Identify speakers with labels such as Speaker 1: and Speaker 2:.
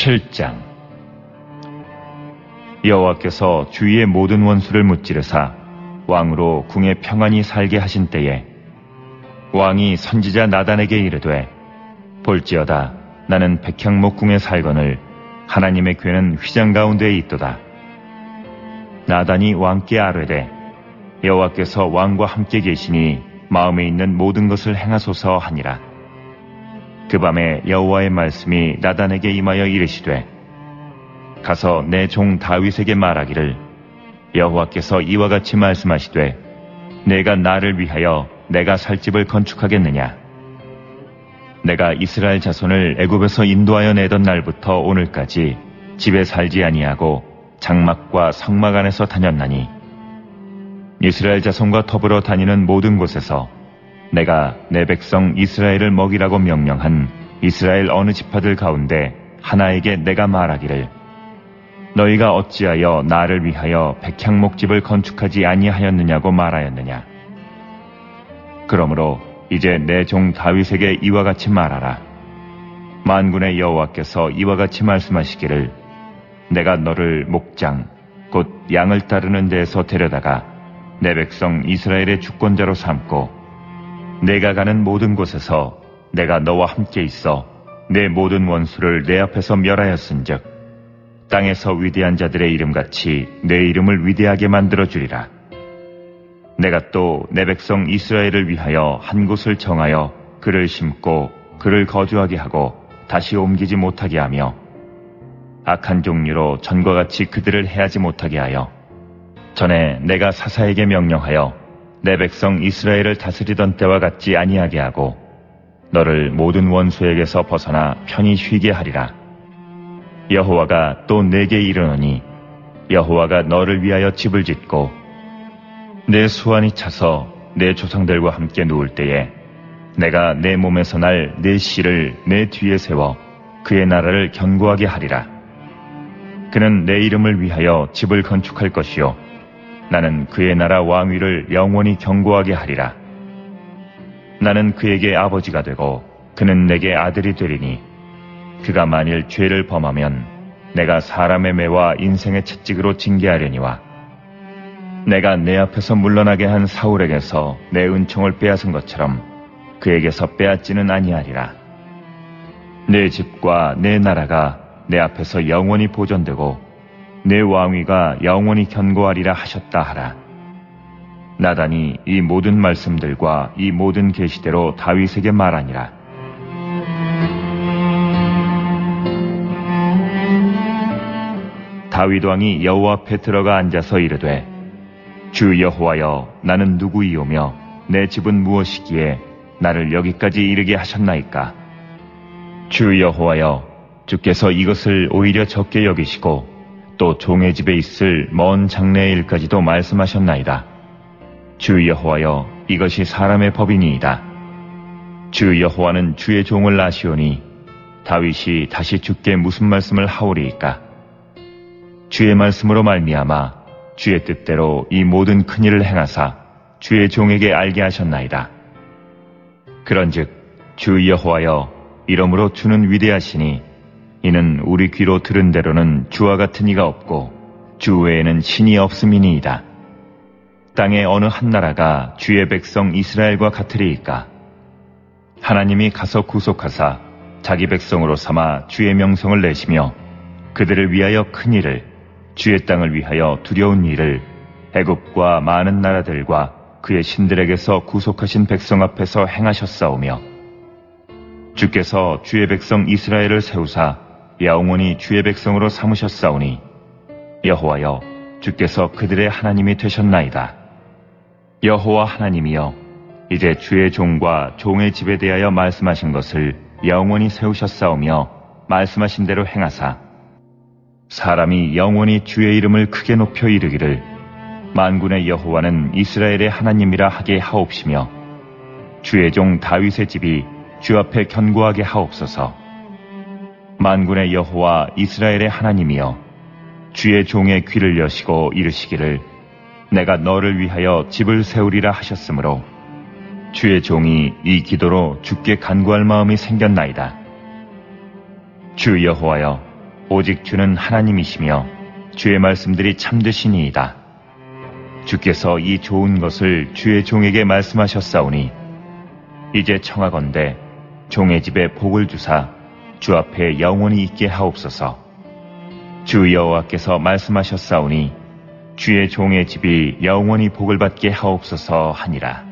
Speaker 1: 7장. 여호와께서 주위의 모든 원수를 무찌르사 왕으로 궁에 평안히 살게 하신 때에 왕이 선지자 나단에게 이르되, 볼지어다 나는 백향목 궁에 살거늘 하나님의 궤는 휘장 가운데에 있도다. 나단이 왕께 아뢰되, 여호와께서 왕과 함께 계시니 마음에 있는 모든 것을 행하소서 하니라. 그 밤에 여호와의 말씀이 나단에게 임하여 이르시되, 가서 내 종 다윗에게 말하기를, 여호와께서 이와 같이 말씀하시되, 내가 나를 위하여 내가 살 집을 건축하겠느냐? 내가 이스라엘 자손을 애굽에서 인도하여 내던 날부터 오늘까지 집에 살지 아니하고 장막과 성막 안에서 다녔나니, 이스라엘 자손과 더불어 다니는 모든 곳에서 내가 내 백성 이스라엘을 먹이라고 명령한 이스라엘 어느 지파들 가운데 하나에게 내가 말하기를, 너희가 어찌하여 나를 위하여 백향목집을 건축하지 아니하였느냐고 말하였느냐? 그러므로 이제 내 종 다윗에게 이와 같이 말하라. 만군의 여호와께서 이와 같이 말씀하시기를, 내가 너를 목장 곧 양을 따르는 데에서 데려다가 내 백성 이스라엘의 주권자로 삼고, 내가 가는 모든 곳에서 내가 너와 함께 있어 내 모든 원수를 내 앞에서 멸하였은즉 땅에서 위대한 자들의 이름같이 내 이름을 위대하게 만들어주리라. 내가 또 내 백성 이스라엘을 위하여 한 곳을 정하여 그를 심고 그를 거주하게 하고 다시 옮기지 못하게 하며, 악한 종류로 전과 같이 그들을 해하지 못하게 하여, 전에 내가 사사에게 명령하여 내 백성 이스라엘을 다스리던 때와 같지 아니하게 하고 너를 모든 원수에게서 벗어나 편히 쉬게 하리라. 여호와가 또 내게 이르노니, 여호와가 너를 위하여 집을 짓고 내 수완이 차서 내 조상들과 함께 누울 때에 내가 내 몸에서 날 내 씨를 내 뒤에 세워 그의 나라를 견고하게 하리라. 그는 내 이름을 위하여 집을 건축할 것이요 나는 그의 나라 왕위를 영원히 견고하게 하리라. 나는 그에게 아버지가 되고 그는 내게 아들이 되리니, 그가 만일 죄를 범하면 내가 사람의 매와 인생의 채찍으로 징계하려니와, 내가 내 앞에서 물러나게 한 사울에게서 내 은총을 빼앗은 것처럼 그에게서 빼앗지는 아니하리라. 내 집과 내 나라가 내 앞에서 영원히 보존되고 내 왕위가 영원히 견고하리라 하셨다 하라. 나단이 이 모든 말씀들과 이 모든 계시대로 다윗에게 말하니라. 다윗 왕이 여호와 앞에 들어가 앉아서 이르되, 주 여호와여, 나는 누구이오며 내 집은 무엇이기에 나를 여기까지 이르게 하셨나이까? 주 여호와여, 주께서 이것을 오히려 적게 여기시고 또 종의 집에 있을 먼 장래의 일까지도 말씀하셨나이다. 주 여호와여, 이것이 사람의 법이니이다. 주 여호와는 주의 종을 아시오니 다윗이 다시 주께 무슨 말씀을 하오리이까? 주의 말씀으로 말미암아 주의 뜻대로 이 모든 큰일을 행하사 주의 종에게 알게 하셨나이다. 그런즉 주 여호와여, 이러므로 주는 위대하시니 이는 우리 귀로 들은 대로는 주와 같은 이가 없고 주 외에는 신이 없음이니이다. 땅의 어느 한 나라가 주의 백성 이스라엘과 같으리이까? 하나님이 가서 구속하사 자기 백성으로 삼아 주의 명성을 내시며 그들을 위하여 큰 일을, 주의 땅을 위하여 두려운 일을 애굽과 많은 나라들과 그의 신들에게서 구속하신 백성 앞에서 행하셨사오며, 주께서 주의 백성 이스라엘을 세우사 영원히 주의 백성으로 삼으셨사오니 여호와여, 주께서 그들의 하나님이 되셨나이다. 여호와 하나님이여, 이제 주의 종과 종의 집에 대하여 말씀하신 것을 영원히 세우셨사오며 말씀하신 대로 행하사 사람이 영원히 주의 이름을 크게 높여 이르기를, 만군의 여호와는 이스라엘의 하나님이라 하게 하옵시며 주의 종 다윗의 집이 주 앞에 견고하게 하옵소서. 만군의 여호와 이스라엘의 하나님이여, 주의 종의 귀를 여시고 이르시기를, 내가 너를 위하여 집을 세우리라 하셨으므로 주의 종이 이 기도로 주께 간구할 마음이 생겼나이다. 주 여호와여, 오직 주는 하나님이시며 주의 말씀들이 참되시니이다. 주께서 이 좋은 것을 주의 종에게 말씀하셨사오니 이제 청하건대 종의 집에 복을 주사 주 앞에 영원히 있게 하옵소서. 주 여호와께서 말씀하셨사오니 주의 종의 집이 영원히 복을 받게 하옵소서 하니라.